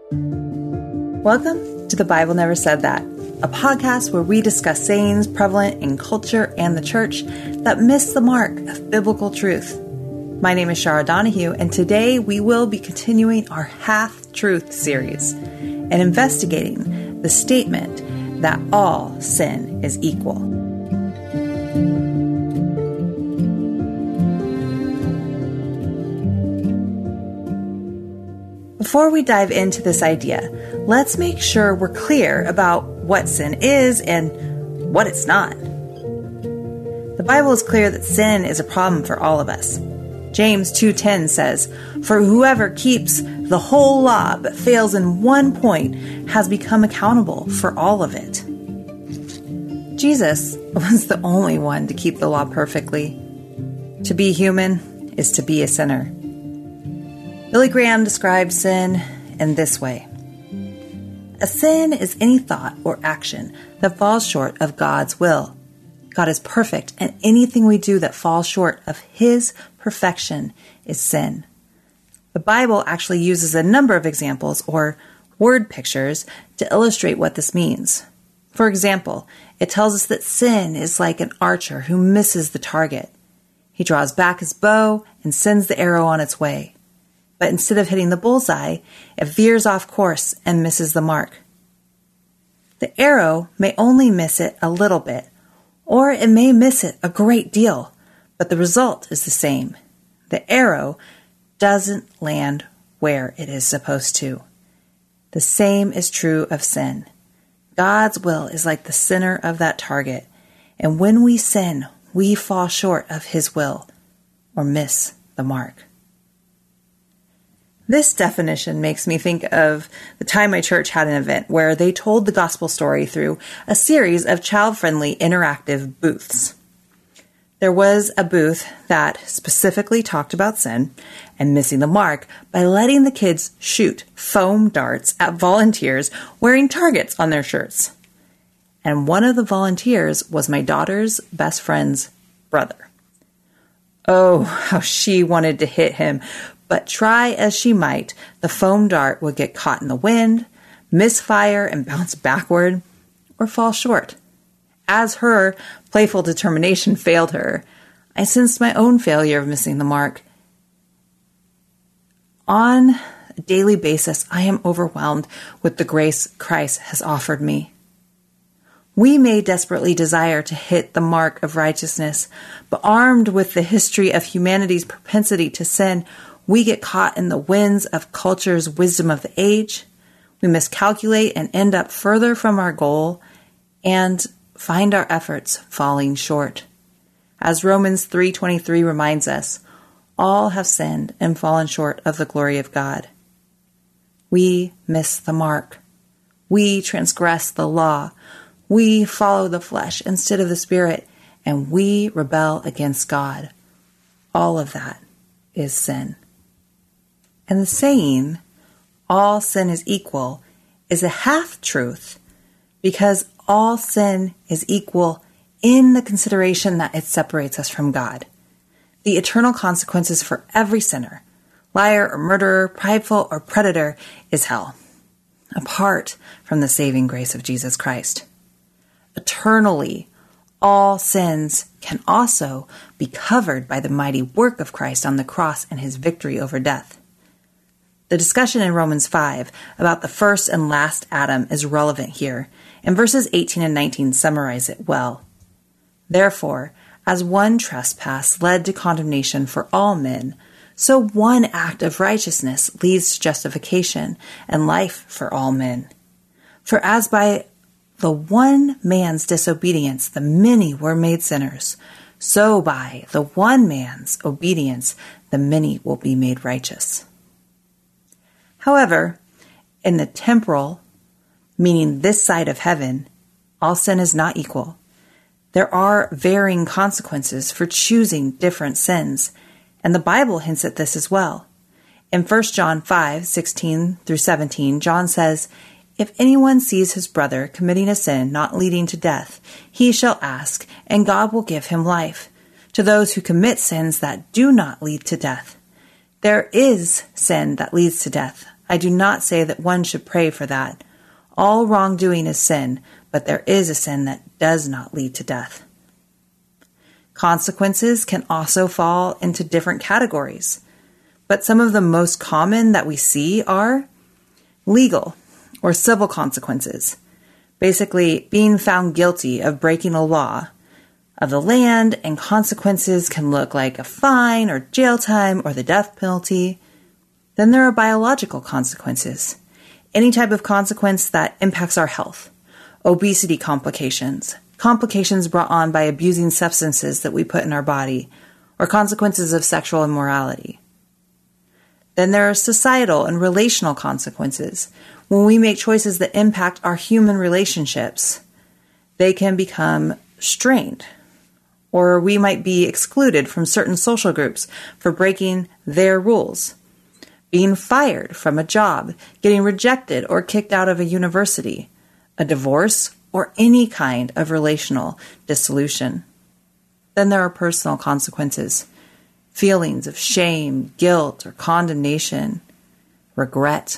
Welcome to The Bible Never Said That, a podcast where we discuss sayings prevalent in culture and the church that miss the mark of biblical truth. My name is Shara Donahue, and today we will be continuing our Half-Truth series and investigating the statement that all sin is equal. Before we dive into this idea, let's make sure we're clear about what sin is and what it's not. The Bible is clear that sin is a problem for all of us. James 2:10 says, "For whoever keeps the whole law but fails in one point has become accountable for all of it." Jesus was the only one to keep the law perfectly. To be human is to be a sinner. Billy Graham describes sin in this way. A sin is any thought or action that falls short of God's will. God is perfect, and anything we do that falls short of His perfection is sin. The Bible actually uses a number of examples or word pictures to illustrate what this means. For example, it tells us that sin is like an archer who misses the target. He draws back his bow and sends the arrow on its way. But instead of hitting the bullseye, it veers off course and misses the mark. The arrow may only miss it a little bit, or it may miss it a great deal, but the result is the same. The arrow doesn't land where it is supposed to. The same is true of sin. God's will is like the center of that target, and when we sin, we fall short of His will or miss the mark. This definition makes me think of the time my church had an event where they told the gospel story through a series of child-friendly interactive booths. There was a booth that specifically talked about sin and missing the mark by letting the kids shoot foam darts at volunteers wearing targets on their shirts. And one of the volunteers was my daughter's best friend's brother. Oh, how she wanted to hit him. But try as she might, the foam dart would get caught in the wind, misfire and bounce backward, or fall short. As her playful determination failed her, I sensed my own failure of missing the mark. On a daily basis, I am overwhelmed with the grace Christ has offered me. We may desperately desire to hit the mark of righteousness, but armed with the history of humanity's propensity to sin, we get caught in the winds of culture's wisdom of the age. We miscalculate and end up further from our goal and find our efforts falling short. As Romans 3:23 reminds us, all have sinned and fallen short of the glory of God. We miss the mark. We transgress the law. We follow the flesh instead of the Spirit, and we rebel against God. All of that is sin. And the saying, all sin is equal, is a half-truth because all sin is equal in the consideration that it separates us from God. The eternal consequences for every sinner, liar or murderer, prideful or predator, is hell, apart from the saving grace of Jesus Christ. Eternally, all sins can also be covered by the mighty work of Christ on the cross and His victory over death. The discussion in Romans 5 about the first and last Adam is relevant here, and verses 18 and 19 summarize it well. Therefore, as one trespass led to condemnation for all men, so one act of righteousness leads to justification and life for all men. For as by the one man's disobedience the many were made sinners, so by the one man's obedience the many will be made righteous. However, in the temporal, meaning this side of heaven, all sin is not equal. There are varying consequences for choosing different sins, and the Bible hints at this as well. In 1 John 5:16 through 17, John says, "If anyone sees his brother committing a sin not leading to death, he shall ask, and God will give him life. To those who commit sins that do not lead to death, there is sin that leads to death, I do not say that one should pray for that. All wrongdoing is sin, but there is a sin that does not lead to death. Consequences can also fall into different categories, but some of the most common that we see are legal or civil consequences. Basically, being found guilty of breaking a law of the land, and consequences can look like a fine or jail time or the death penalty. Then there are biological consequences. Any type of consequence that impacts our health. Obesity complications, complications brought on by abusing substances that we put in our body, or consequences of sexual immorality. Then there are societal and relational consequences. When we make choices that impact our human relationships, they can become strained, or we might be excluded from certain social groups for breaking their rules. Being fired from a job, getting rejected or kicked out of a university, a divorce, or any kind of relational dissolution. Then there are personal consequences, feelings of shame, guilt, or condemnation, regret.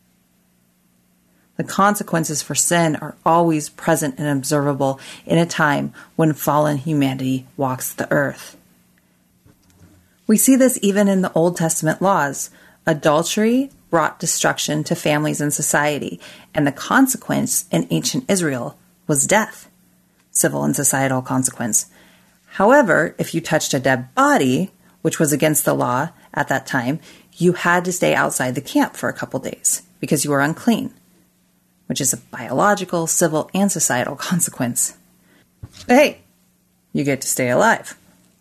The consequences for sin are always present and observable in a time when fallen humanity walks the earth. We see this even in the Old Testament laws. Adultery brought destruction to families and society, and the consequence in ancient Israel was death, civil and societal consequence. However, if you touched a dead body, which was against the law at that time, you had to stay outside the camp for a couple days because you were unclean, which is a biological, civil, and societal consequence. But hey, you get to stay alive.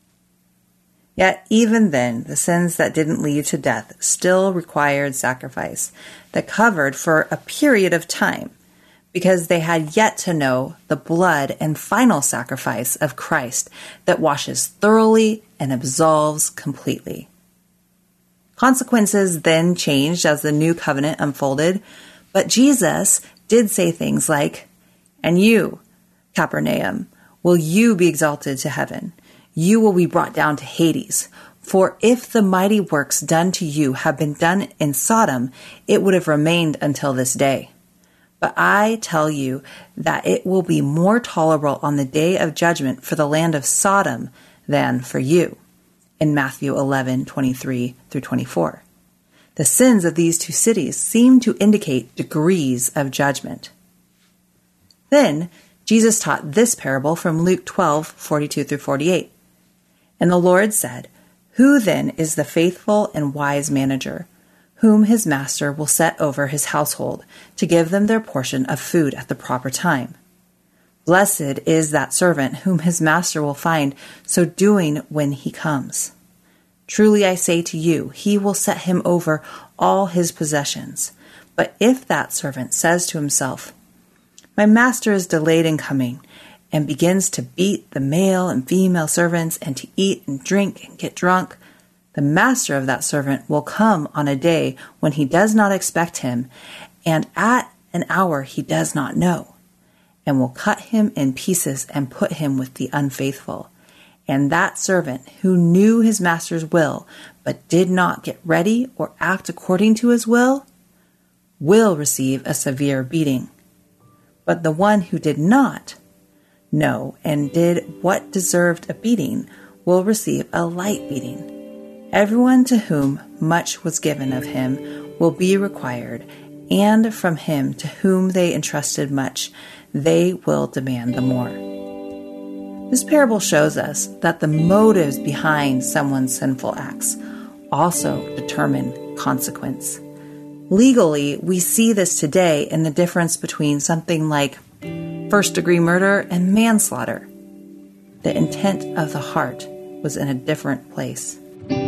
Yet even then, the sins that didn't lead to death still required sacrifice that covered for a period of time because they had yet to know the blood and final sacrifice of Christ that washes thoroughly and absolves completely. Consequences then changed as the new covenant unfolded, but Jesus did say things like, "And you, Capernaum, will you be exalted to heaven? You will be brought down to Hades. For if the mighty works done to you have been done in Sodom, it would have remained until this day. But I tell you that it will be more tolerable on the day of judgment for the land of Sodom than for you." In Matthew 11:23-24. The sins of these two cities seem to indicate degrees of judgment. Then Jesus taught this parable from Luke 12:42-48. And the Lord said, "Who then is the faithful and wise manager, whom his master will set over his household to give them their portion of food at the proper time? Blessed is that servant whom his master will find so doing when he comes. Truly I say to you, he will set him over all his possessions. But if that servant says to himself, 'My master is delayed in coming,' and begins to beat the male and female servants and to eat and drink and get drunk, the master of that servant will come on a day when he does not expect him and at an hour he does not know, and will cut him in pieces and put him with the unfaithful. And that servant who knew his master's will but did not get ready or act according to his will receive a severe beating. But the one who did not know and did what deserved a beating will receive a light beating. Everyone to whom much was given of him will be required, and from him to whom they entrusted much, they will demand the more." This parable shows us that the motives behind someone's sinful acts also determine consequence. Legally, we see this today in the difference between something like first-degree murder and manslaughter. The intent of the heart was in a different place.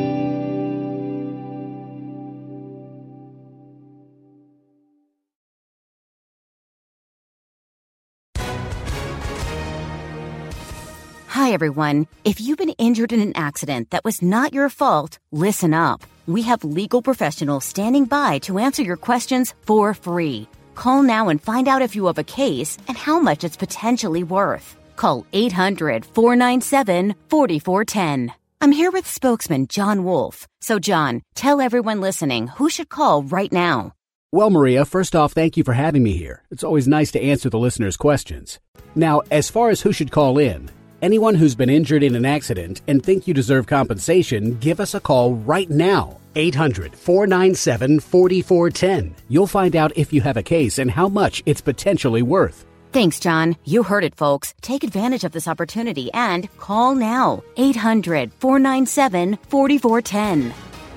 Hi, everyone. If you've been injured in an accident that was not your fault, listen up. We have legal professionals standing by to answer your questions for free. Call now and find out if you have a case and how much it's potentially worth. Call 800-497-4410. I'm here with spokesman John Wolf. So, John, tell everyone listening who should call right now. Well, Maria, first off, thank you for having me here. It's always nice to answer the listeners' questions. Now, as far as who should call in, anyone who's been injured in an accident and think you deserve compensation, give us a call right now. 800-497-4410. You'll find out if you have a case and how much it's potentially worth. Thanks, John. You heard it, folks. Take advantage of this opportunity and call now. 800-497-4410.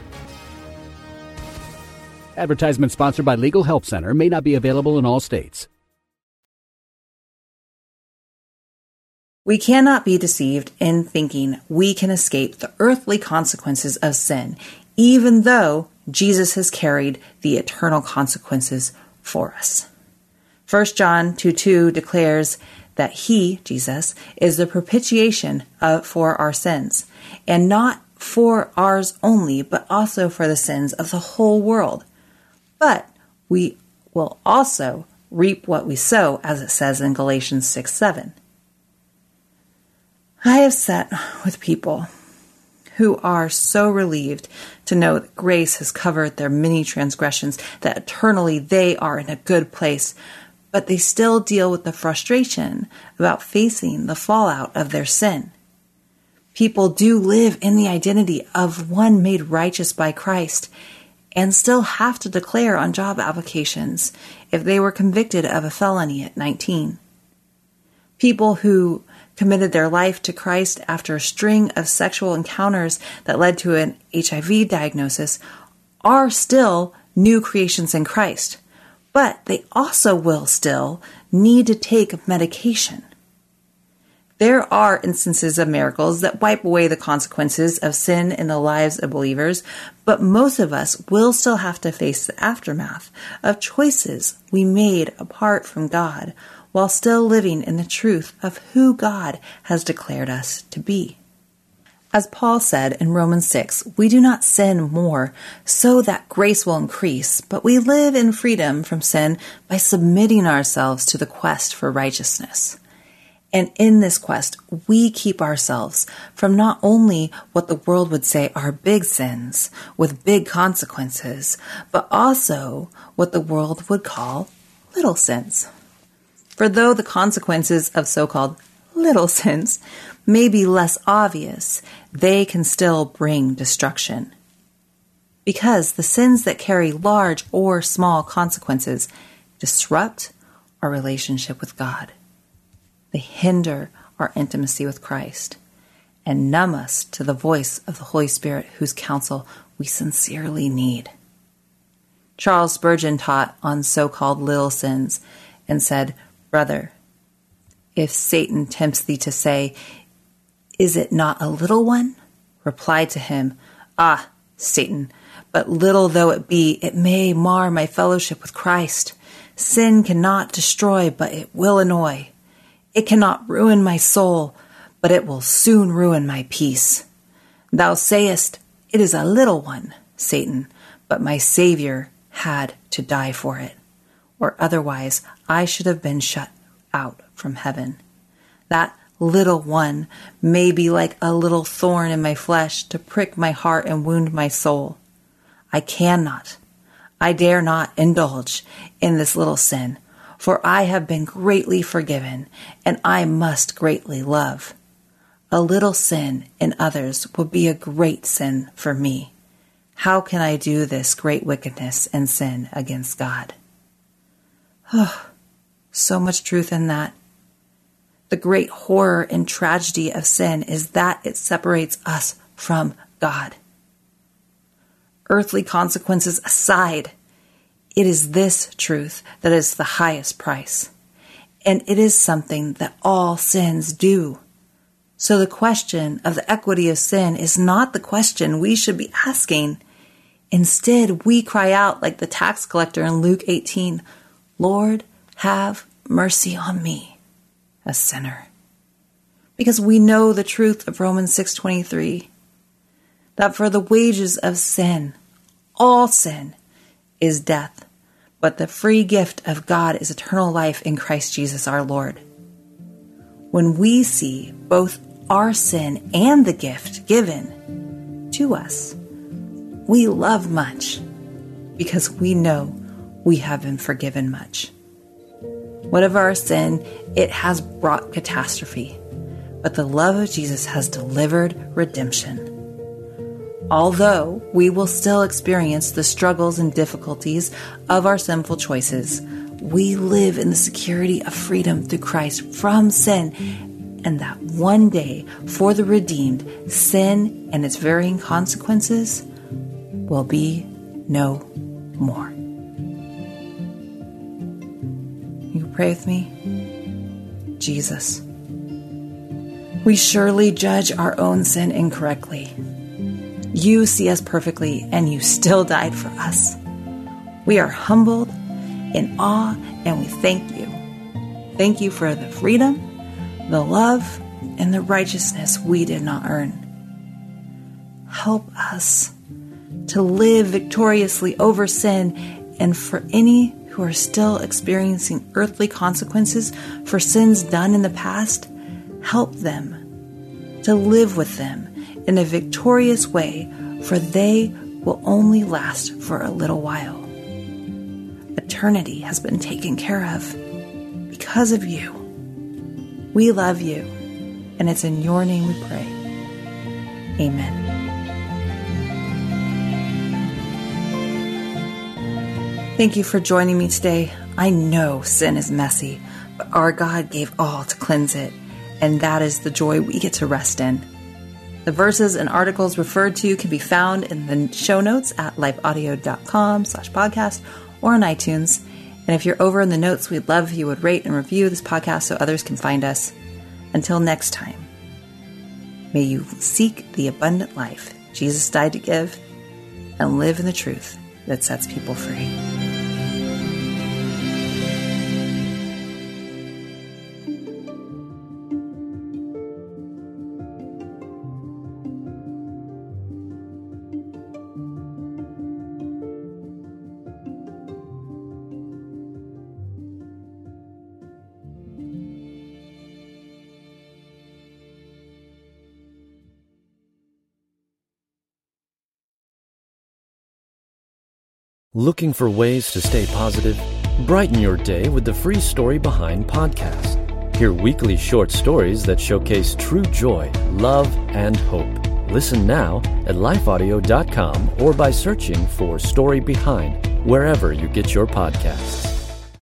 Advertisement sponsored by Legal Help Center. May not be available in all states. We cannot be deceived in thinking we can escape the earthly consequences of sin, even though Jesus has carried the eternal consequences for us. 1 John 2:2 declares that He, Jesus, is the propitiation for our sins, and not for ours only, but also for the sins of the whole world. But we will also reap what we sow, as it says in Galatians 6:7. I have sat with people who are so relieved to know that grace has covered their many transgressions, that eternally they are in a good place, but they still deal with the frustration about facing the fallout of their sin. People do live in the identity of one made righteous by Christ and still have to declare on job applications if they were convicted of a felony at 19. People who committed their life to Christ after a string of sexual encounters that led to an HIV diagnosis are still new creations in Christ, but they also will still need to take medication. There are instances of miracles that wipe away the consequences of sin in the lives of believers, but most of us will still have to face the aftermath of choices we made apart from God while still living in the truth of who God has declared us to be. As Paul said in Romans 6, we do not sin more so that grace will increase, but we live in freedom from sin by submitting ourselves to the quest for righteousness. And in this quest, we keep ourselves from not only what the world would say are big sins with big consequences, but also what the world would call little sins. For though the consequences of so-called little sins may be less obvious, they can still bring destruction. Because the sins that carry large or small consequences disrupt our relationship with God. They hinder our intimacy with Christ and numb us to the voice of the Holy Spirit, whose counsel we sincerely need. Charles Spurgeon taught on so-called little sins and said, "Brother, if Satan tempts thee to say, 'Is it not a little one?' reply to him, 'Ah, Satan, but little though it be, it may mar my fellowship with Christ. Sin cannot destroy, but it will annoy. It cannot ruin my soul, but it will soon ruin my peace. Thou sayest, it is a little one, Satan, but my Savior had to die for it, or otherwise I should have been shut out from heaven. That little one may be like a little thorn in my flesh to prick my heart and wound my soul. I dare not indulge in this little sin, for I have been greatly forgiven, and I must greatly love. A little sin in others would be a great sin for me. How can I do this great wickedness and sin against God?" Oh, so much truth in that. The great horror and tragedy of sin is that it separates us from God. Earthly consequences aside, it is this truth that is the highest price, and it is something that all sins do. So the question of the equity of sin is not the question we should be asking. Instead, we cry out like the tax collector in Luke 18, "Lord, have mercy on me, a sinner." Because we know the truth of Romans 6:23, that for the wages of sin, all sin, is death, but the free gift of God is eternal life in Christ Jesus our Lord. When we see both our sin and the gift given to us, we love much because we know we have been forgiven much. Whatever our sin, it has brought catastrophe, but the love of Jesus has delivered redemption. Although we will still experience the struggles and difficulties of our sinful choices, we live in the security of freedom through Christ from sin, and that one day for the redeemed, sin and its varying consequences will be no more. You pray with me? Jesus, we surely judge our own sin incorrectly. You see us perfectly, and you still died for us. We are humbled, in awe, and we thank you. Thank you for the freedom, the love, and the righteousness we did not earn. Help us to live victoriously over sin, and for any who are still experiencing earthly consequences for sins done in the past, help them to live with them in a victorious way, for they will only last for a little while. Eternity has been taken care of because of you. We love you, and it's in your name we pray. Amen. Thank you for joining me today. I know sin is messy, but our God gave all to cleanse it, and that is the joy we get to rest in. The verses and articles referred to can be found in the show notes at lifeaudio.com/podcast or on iTunes. And if you're over in the notes, we'd love if you would rate and review this podcast so others can find us. Until next time, may you seek the abundant life Jesus died to give and live in the truth that sets people free. Looking for ways to stay positive? Brighten your day with the Free Story Behind podcast. Hear weekly short stories that showcase true joy, love, and hope. Listen now at lifeaudio.com or by searching for Story Behind wherever you get your podcasts.